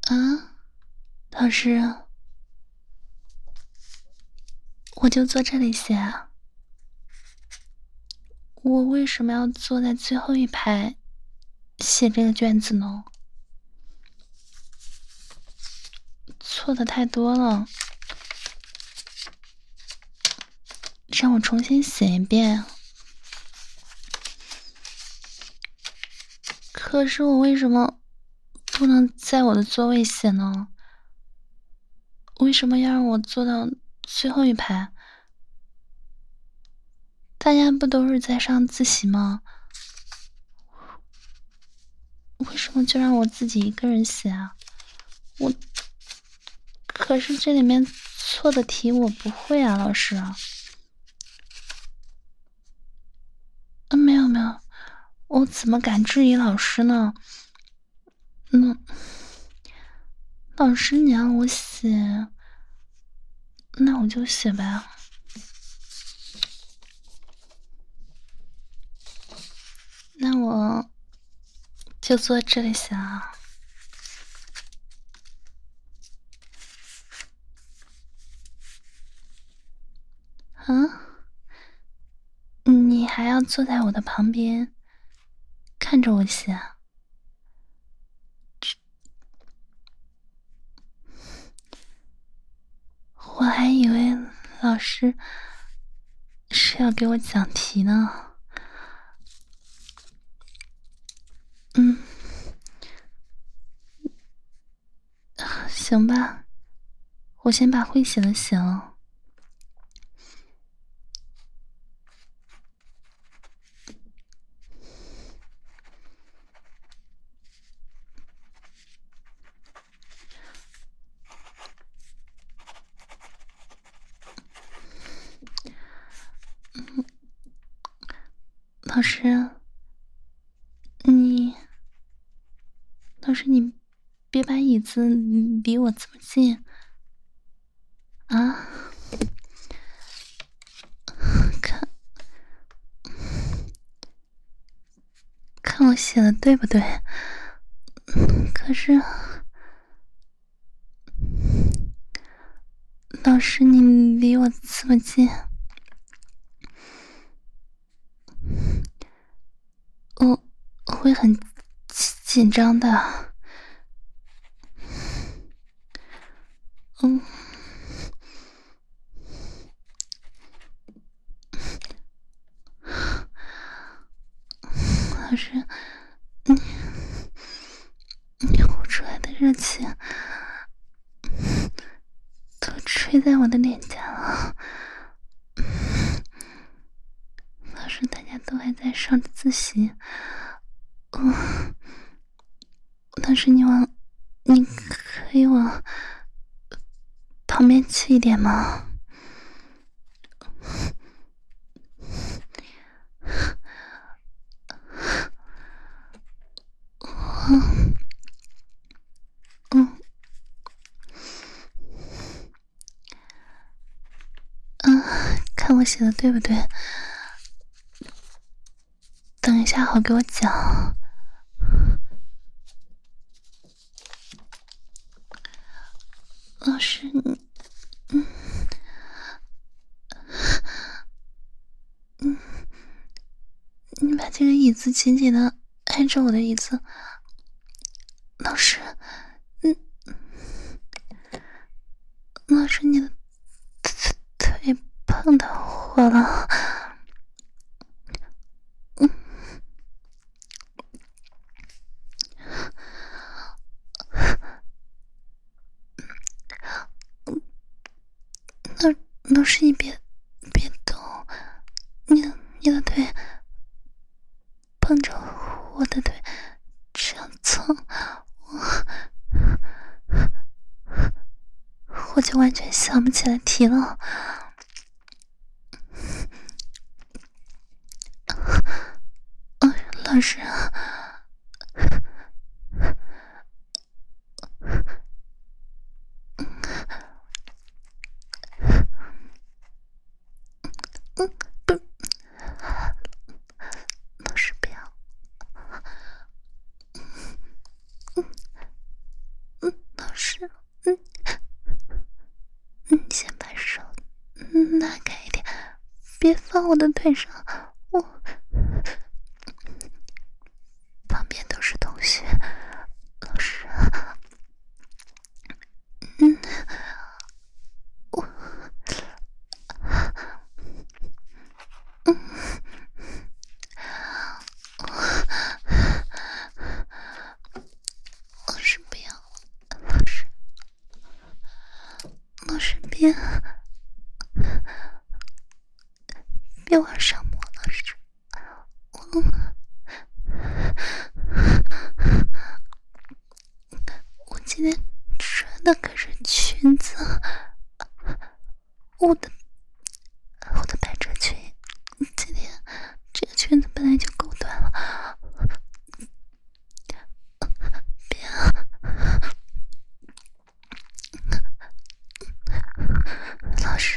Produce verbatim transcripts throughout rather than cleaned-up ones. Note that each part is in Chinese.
啊，老师，我就坐这里写啊。我为什么要坐在最后一排写这个卷子呢？错的太多了，让我重新写一遍。可是我为什么不能在我的座位写呢？为什么要让我坐到最后一排？大家不都是在上自习吗？为什么就让我自己一个人写啊？我可是这里面错的题我不会啊，老师。啊，没有没有，我怎么敢质疑老师呢？嗯，老师你让我写，那我就写吧。那我就坐这里写啊。啊？你还要坐在我的旁边看着我写啊？我还以为老师是要给我讲题呢。嗯，行吧，我先把会写的写了。嗯，老师，你，老师你别把椅子离我这么近啊！看，看我写的对不对？可是，老师你离我这么近，我我会很紧张的。嗯，老师，你你呼出来的热气都吹在我的脸颊了。老师，大家都还在上着自习。嗯，老师，你往，你可以往旁边去一点吗？嗯嗯嗯，看我写的对不对？等一下好给我讲。老师，你，嗯嗯，你把这个椅子紧紧的挨着我的椅子。老师，嗯，老师，你的腿碰到我了。嗯，老老师，你别别动，你的你的腿碰着我的腿，这样蹭我，我就完全想不起来题了。嗯，老师，嗯，不，老师不要。嗯， 别放我的腿上，我旁边都是同学，老师，嗯，我，嗯，老师不要，老师，老师别。别往上摸，老师，我我今天穿的可是裙子，我的我的百褶裙，今天这个裙子本来就够短了，别啊，老师。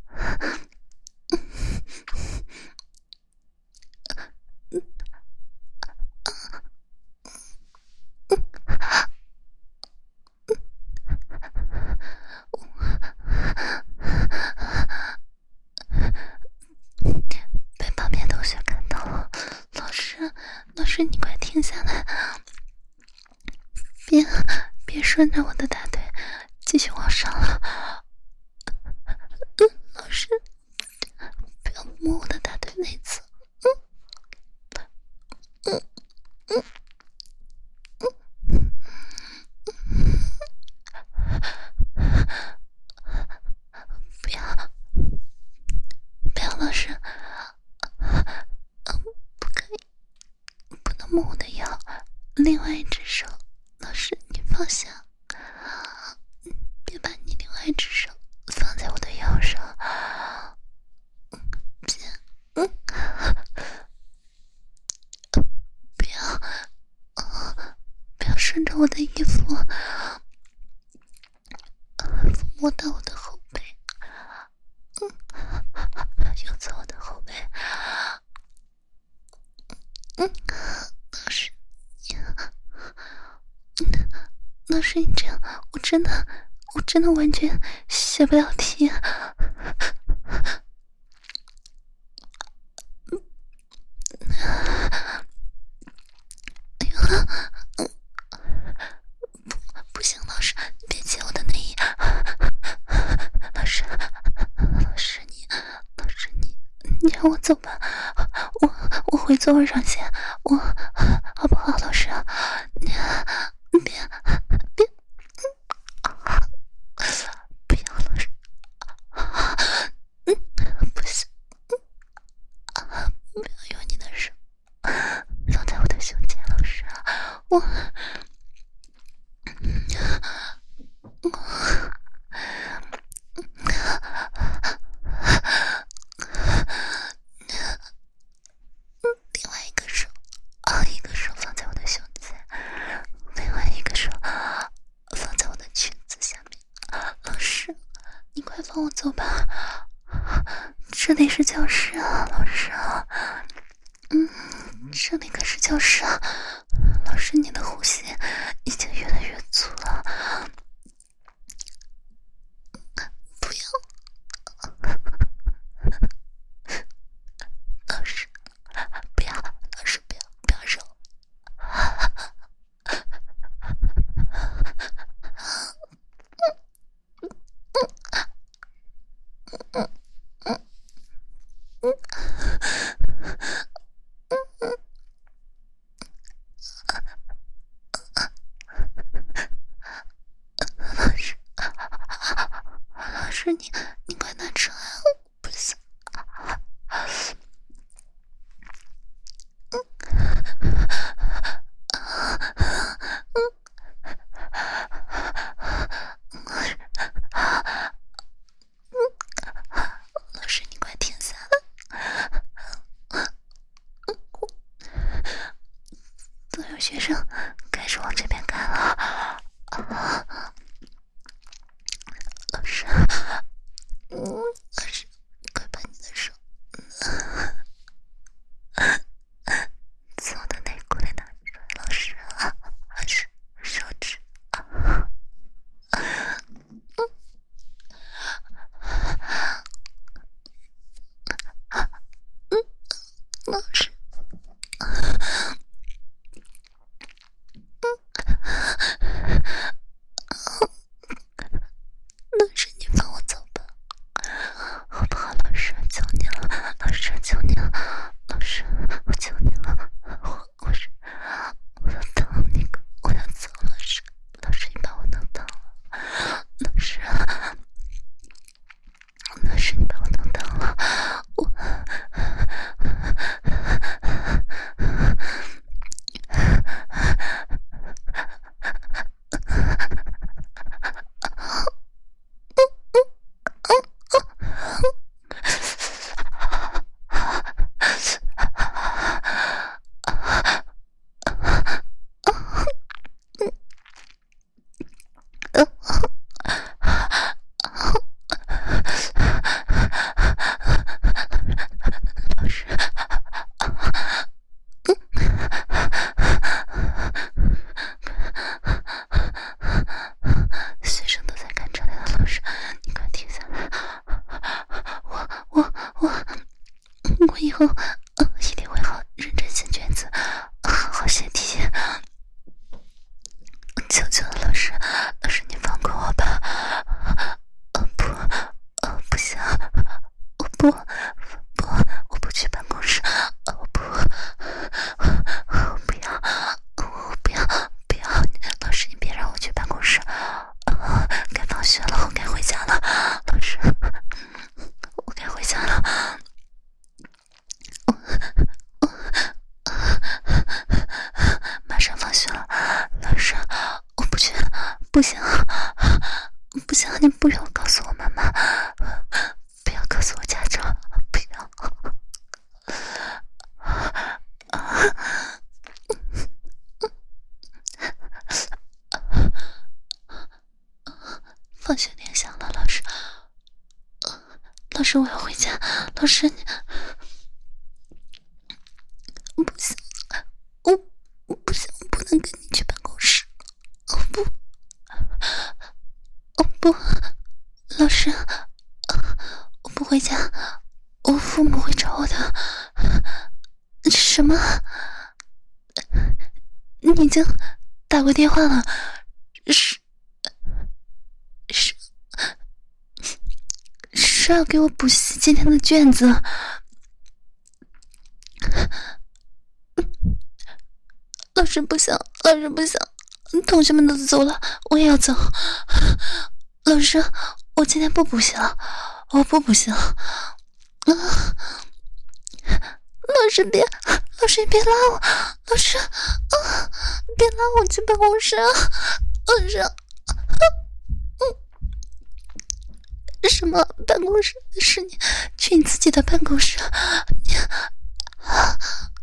被旁边同学看到了，老师，老师，你快停下来，别别顺着我的大腿继续往上了，嗯，老师，不要摸我的大腿内侧，嗯嗯嗯嗯不要不要，老师，不可以，不能摸我的腰，另外一只手，老师你放下，别把你另外一只手放在我的腰上，别，嗯，不要，不要顺着我的衣服抚摸到我的后背，嗯，又在我的后背，嗯，老师，老师你这样，我真的，我真的完全下不了题。哎呀，嗯，不，不行，老师，你别解我的内衣。老师，老师你，老师你，你让我走吧，我我回座位上先，我好不好，老师？你别别，不要，老师，嗯，不行，嗯，不要用你的手放在我的胸前，老师，我。另外一个手，啊，一个手放在我的胸前，另外一个手放在我的裙子下面。老师，你快放我走吧，这里是教室啊，老师啊，嗯，这里可是教室啊，老师，你的呼吸已经越来越粗了，不要，老师，不要，老师，不要，不要揉，嗯嗯嗯嗯。老师，老师，你你快拿出来，不行。老师，你快停下来。都有学生开始往这边看了。老师， 后嗯，一定会好认真写卷子，好好写题。求求了，老师，老师你放过我吧！哦不，哦不行，我不不，我不去办公室，我不，我不要，我不要不要，老师你别让我去办公室，该放学了，我该回家了，老师，我该回家了。马上放学了，老师，我不去，不行，不行，你不要告诉我妈妈，不要告诉我家长，不要。放学铃响了，老师，老师，我要回家，老师你。不行，我我不行，我不能跟你去办公室。我不，我不，老师，我不回家，我父母会找我的。什么？你已经打过电话了？是是是要给我补习今天的卷子？老师不行，老师不行，同学们都走了，我也要走。老师，我今天不补习了，我不补习了。啊、老师别，老师你别拉我，老师，啊，别拉我去办公室啊，老师，啊、嗯，什么办公室？是你去你自己的办公室，你。啊